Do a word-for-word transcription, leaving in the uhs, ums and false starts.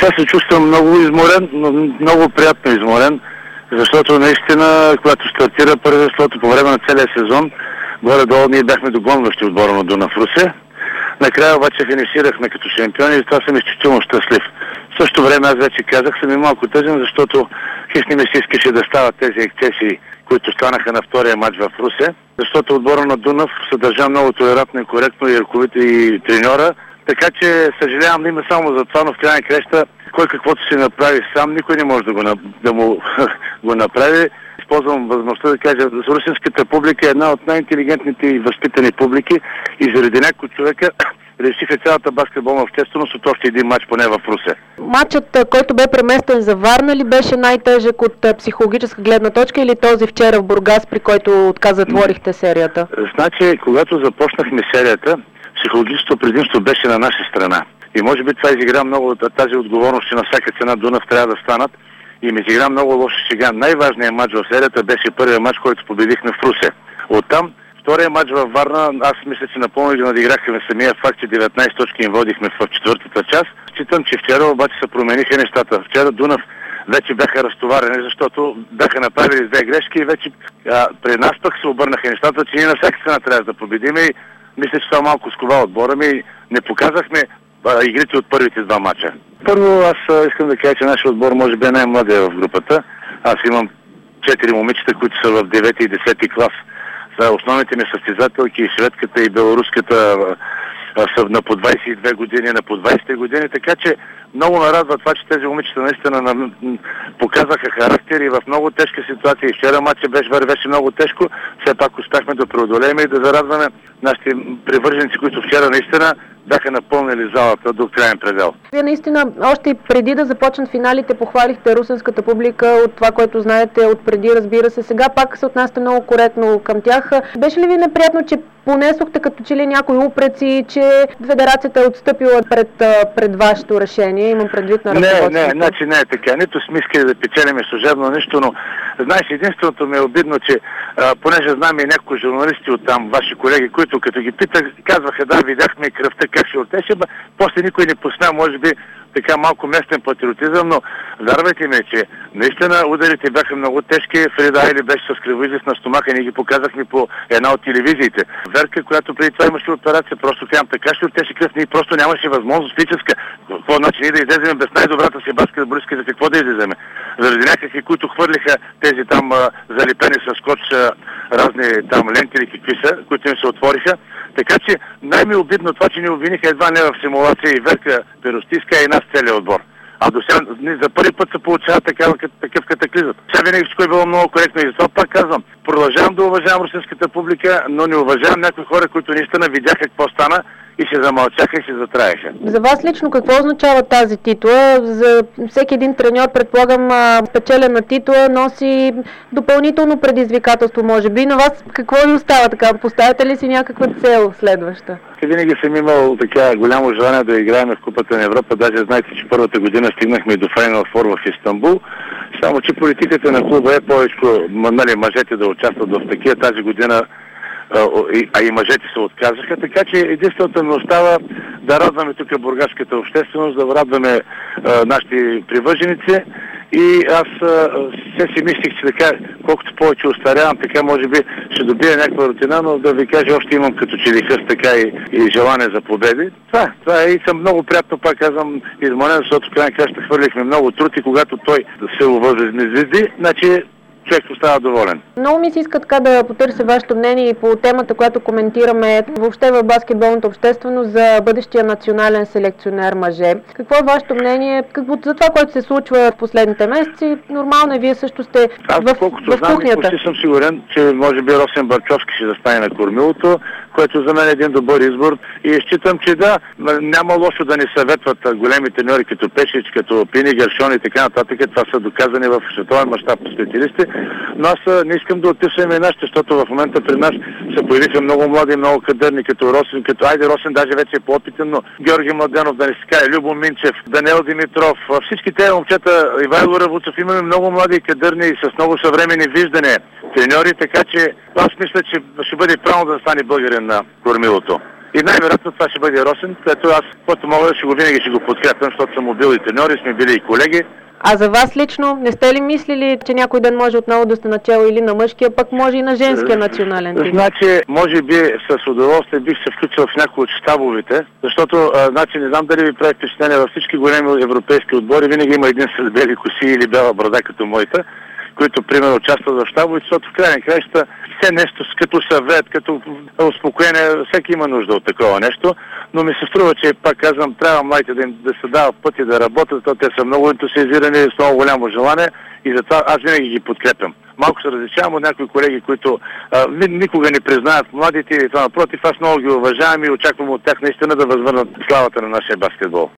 Сега се чувствам много изморен, но много приятно изморен, защото наистина, когато стартира първенството по време на целия сезон, горе-долу ние бяхме догонващи отбора на Дунав Русе. Накрая обаче финиширахме като шампиони и това съм изключително щастлив. В същото време аз вече казах, съм и малко тъжен, защото хищ не ми се искаше да стават тези ексцесии, които станаха на втория матч в Русе, защото отбора на Дунав се държа много толерантно и коректно и ръководител и треньора. Така че съжалявам да има само за това, но в крайна краща кой каквото си направи сам, никой не може да, го, да му го направи. Използвам възможността да кажа, русинската публика е една от най-интелигентните и възпитани публики и заради някой човека решиха цялата баскетболна общественост от още един матч поне в Русе. Матчът, който бе преместен за Варна ли беше най-тежък от психологическа гледна точка или този вчера в Бургас, при който отказатворихте серията? Значи, когато започнахме серията, психологическото предимство беше на наша страна. И може би това изигра много от тази отговорност, че на всяка цена Дунав трябва да станат. И ми изигра много лошо сега. Най-важният матч в серията беше първият матч, който победихме в Русе. Оттам, втория матч във Варна, аз мисля, че напълно ги надиграхме самия факт, че деветнайсет точки им водихме в четвъртата част. Считам, че вчера обаче се промениха нещата. Вчера Дунав вече бяха разтоварени, защото бяха направили две грешки и вече а, при нас пък се обърнаха нещата, че ние на всяка цена трябва да победим и мисля, че това малко скова отбора ми. Не показахме а, игрите от първите два мача. Първо аз а, искам да кажа, че нашия отбор може би е най-младия в групата. Аз имам четири момичета, които са в девети и десети клас. За основните ми състезателки и шведката и белоруската а, са на по двайсет и две години, на по двайсет години, така че много нарадва това, че тези момичета наистина на, показаха характер и в много тежка ситуация. И вчера матчът беше, вървеше много тежко, все пак успяхме да преодолеем и да зарадваме нашите привърженици, които вчера наистина бяха напълнили залата до краен предел. Вие наистина, още преди да започнат финалите, похвалихте русенската публика от това, което знаете от преди, разбира се. Сега пак се отнасяте много коректно към тях. Беше ли ви неприятно, че понесохте като че ли някои упреци, че федерацията е отстъпила пред, пред вашето решение? Имам предвид на ръководството. Не, не, значи не е така. Нито сме искали да печелиме служебно нищо, но знаеш, единственото ми е обидно, че а, понеже знам и някои журналисти от там, ваши колеги, които като ги питах, казваха, да, видяхме кръвта как ще отеше, ба, после никой не посмя, може би, така малко местен патриотизъм, но вярвайте ми, че наистина ударите бяха много тежки. Фрида Айли беше с кръвоизлив на стомаха, ние ги показахме по една от телевизиите. Верка, която преди това имаше операция, просто казвам, така ще отеше кръв, ние просто нямаше възможност физическа. Какво значи ние да излезем без най-добрата си баскетболистка, за какво да излеземе? Заради някакви, които хвърлиха тези там а, залепени с скотч а, разни там ленти или какви са, които им се отвориха. Така че най-ми обидно това, че ни обвиниха едва не в симулация и Верка Перостиска и нас целият отбор. А до сега за първи път се получава такъв, такъв катаклизъм. Сега винаги всичко е било много коректно и затова пак казвам, продължавам да уважавам русинската публика, но не уважавам някои хора, които наистина видяха какво стана и се замълчаха и се затраеха. За вас лично какво означава тази титла? За всеки един треньор, предполагам, печелена титла носи допълнително предизвикателство, може би. На вас какво ви остава така? Поставяте ли си някаква цел следваща? Винаги съм имал така голямо желание да играем в Купата на Европа. Даже знаете, че първата година стигнахме и до Final Four в Истанбул. Само че политиката на клуба е повече, нали, мъжете да участват в такива. Тази година а и мъжете се отказаха, така че единственото ми остава да радваме тук бургаската общественост, да радваме а, нашите привърженици и аз а, все си мислих, че така, колкото повече остарявам, така може би ще добия някаква рутина, но да ви кажа, още имам като че ли хъст така и, и желание за победи. Това, това е и съм много приятно, пак казвам, измонен, защото в крайна краща хвърлихме много труд и когато той се възвезди, значи човек остава доволен. Много ми се иска така да потърся вашето мнение и по темата, която коментираме въобще в баскетболната общественост за бъдещия национален селекционер мъже. Какво е вашето мнение какво, за това, което се случва в последните месеци? Нормално е, вие също сте Аз, в, колкото в знам, кухнята. почти съм сигурен, че може би Росен Барчовски ще застане на кормилото, което за мен е един добър избор и считам, че да, няма лошо да ни съветват големи треньори като Пешич, като Пини, Гершон и така нататък. Това са доказани в световен мащаб специалисти. Но аз не искам да отписвам и нашите, защото в момента при нас се появиха много млади, много кадърни, като Росен, като Айде Росен даже вече е по-опитен, но Георги Младенов, да не се каже, Любо Минчев, Даниел Димитров, всички тези момчета, Ивайло Равуцев, имаме много млади кадърни и с много съвременни виждания треньори, така че аз мисля, че ще бъде правилно да стане българин на кормилото. И най-вероятно това ще бъде Росен, което аз, който мога, ще го винаги ще го подкрепям, защото съм му бил и треньори, сме били и колеги. А за вас лично, не сте ли мислили, че някой ден може отново да сте начало или на мъжкия, пък може и на женския национален тим? Значи, може би с удоволствие бих се включил в някои от щабовете, защото, а, значи, не знам дали ви прави впечатление, във всички големи европейски отбори винаги има един с бели коси или бяла брада като моята, които, примерно, участват в щабовете, защото в крайна краища все нещо като съвет, като успокоение, всеки има нужда от такова нещо, но ми се струва, че, пак казвам, трябва младите да, да се дават пъти да работят, защото те са много ентусиазирани, с много голямо желание и затова аз винаги ги подкрепям. Малко се различавам от някои колеги, които а, никога не признаят младите и това напротив, аз много ги уважавам и очаквам от тях наистина да възвърнат славата на нашия баскетбол.